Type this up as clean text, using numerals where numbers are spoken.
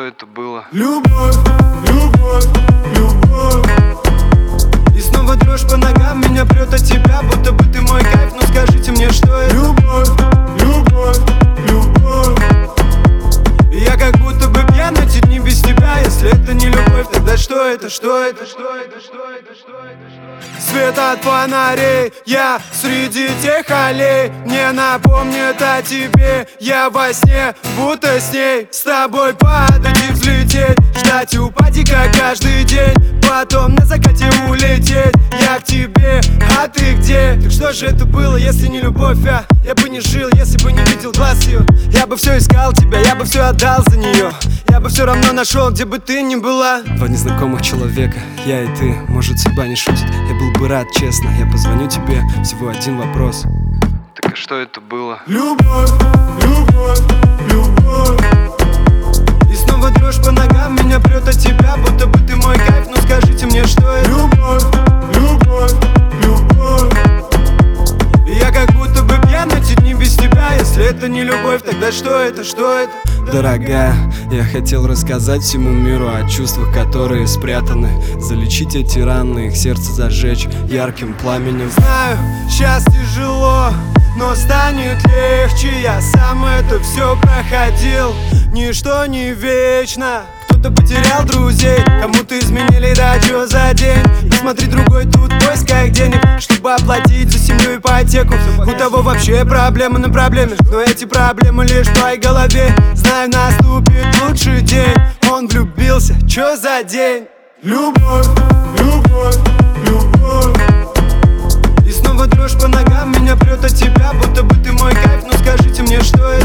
что это было? Любовь, любовь, любовь. И снова дрожь по ногам меня прет от тебя, будто бы ты мой кайф. Но скажите мне, что это? Любовь, любовь, любовь. И я как будто бы пьян эти дни без тебя. Если это не любовь, тогда что это? Что это? Что это? Что это? Что это? Свет от фонарей, я среди тех аллей. Мне напомнит о тебе, я во сне, будто с ней. С тобой падать и взлететь, ждать упадика каждый день. Потом на закате улететь, я к тебе, а ты где? Так что же это было, если не любовь, а? Я бы не жил, если бы не видел глаз ее. Я бы все искал тебя, я бы все отдал за нее. Я бы все равно нашел, где бы ты ни была. Два незнакомых человека, я и ты. Может, судьба не шутит, я был бы рад, честно. Я позвоню тебе, всего один вопрос. Так а что это было? Любовь, любовь, любовь. И снова дрожь по ногам меня прет от тебя, будто бы ты мой кайф. Но скажите мне, что это? Любовь, любовь, любовь. И я как будто бы пьян эти дни без тебя. Если это не любовь, тогда что это? Что это? Дорогая, я хотел рассказать всему миру о чувствах, которые спрятаны. Залечить эти раны, их сердце зажечь ярким пламенем. Знаю, сейчас тяжело, но станет легче. Я сам это все проходил. Ничто не вечно. Кто-то потерял друзей, кому-то изменили, да чё за день. Посмотри, другой тут в поисках денег, чтобы оплатить за семью ипотеку. У того вообще проблемы на проблеме, но эти проблемы лишь в твоей голове. Знаю, наступит лучший день. Он влюбился, чё за день? Любовь, любовь, любовь. И снова дрожь по ногам меня прет от тебя, будто бы ты мой кайф. Но скажите мне, что это?